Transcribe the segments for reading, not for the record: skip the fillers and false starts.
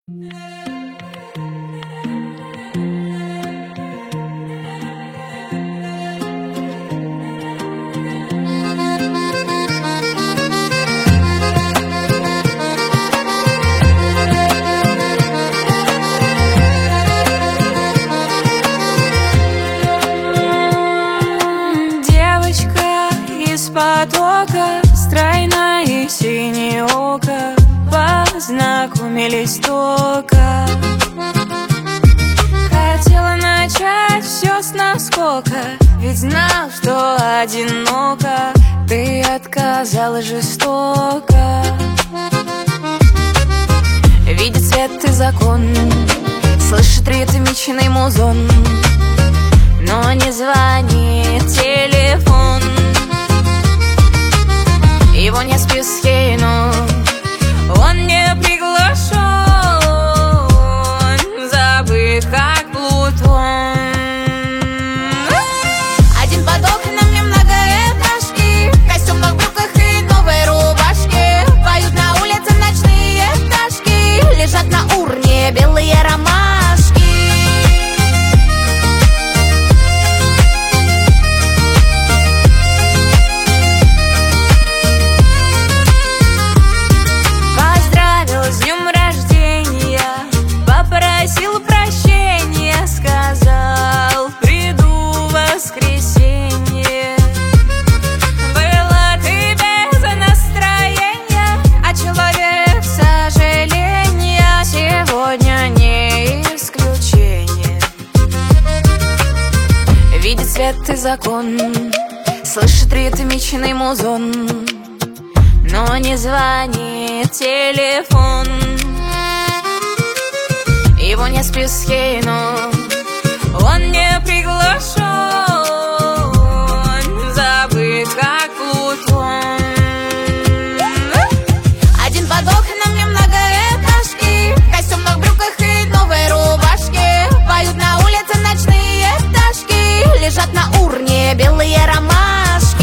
Девочка из потока, стройное синее око, познакомились только. Хотела начать все с наскока, ведь знал, что одиноко. Ты отказала жестоко. Видит свет и закон, слышит ритмичный музон, но не звонит телефон. Его не в списке, но он не приглашен, забыт как Плутон. Один под окнами многоэтажки, в костюмах, брюках и новой рубашке. Поют на улице ночные пташки, лежат на урне белые ромашки. С днем рождения, попросил прощения, сказал, приду в воскресенье. Была ты без настроения, а человек сожаления сегодня не исключение. Видит свет и закон, слышит ритмичный музон, но не звонит телефон. Его не в списке, но он не приглашен, забыт как Плутон. Один под окнами многоэтажки, в костюмах, брюках и новой рубашке. Поют на улице ночные пташки, лежат на урне белые ромашки.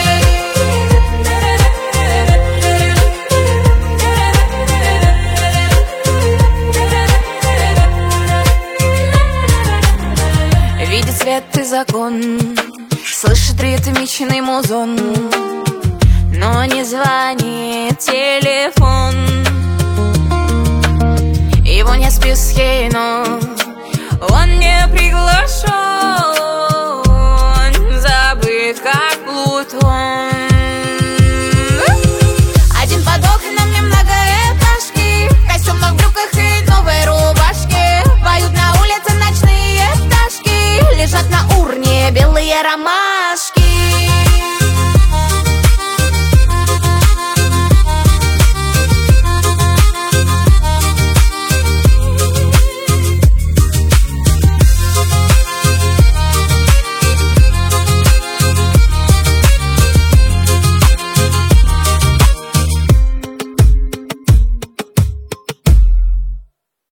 Видит свет и закон, слышит ритмичный музон, но не звонит телефон. Его не в списке, но